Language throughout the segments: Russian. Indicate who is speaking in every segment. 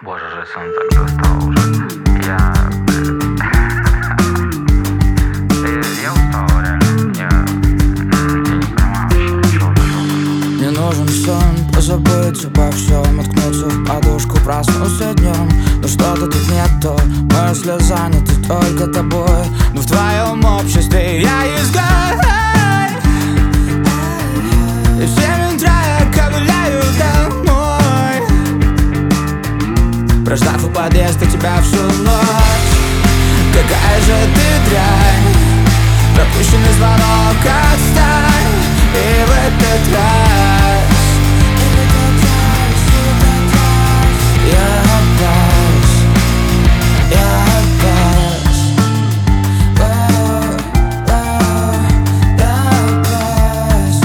Speaker 1: Боже, Жесон так достал уже. Я устал, реально. Я не понимаю вообще, чего пошел.
Speaker 2: Мне нужен сон, позабыть обо всем, уткнуться в подушку, проснуться днем. Но что-то тут нет, то мысли заняты только тобой. Но в твоем обществе я изгой. И в 7 утра я ковыляю домой, прождав у подъезда тебя всю ночь. Какая же ты дрянь, пропущенный звонок, отстань. И в этот раз я опас, я опас, я опас.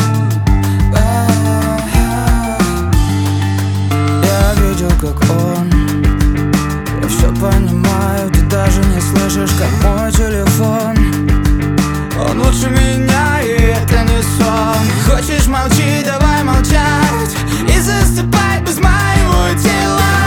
Speaker 2: Я видел, как он, я все понимаю, ты даже не слышишь, как мой телефон. Он лучше меня, и это не сон. Хочешь, молчи, давай молчать и засыпай без моего тела.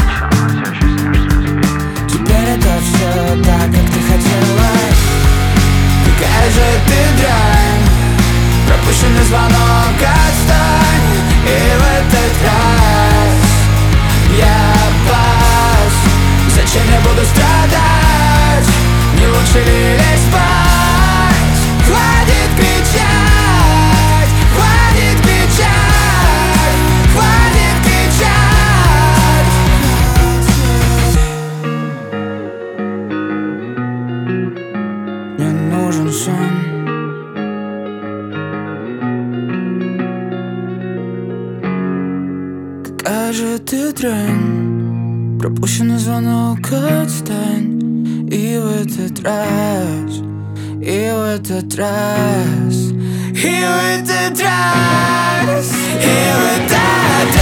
Speaker 2: Теперь это все так, как ты хотела. Какая же ты дрянь, пропущенный звонок, отстань. И в этот раз я пас. Зачем я буду страдать? Не лучше ли лечь спать? Хватит кричать, хватит кричать, хватит кричать. Мне нужен сон. Какая же ты дрянь, пропущенный звонок, отстань. И в этот раз, и в этот раз, и в этот раз, и в этот раз.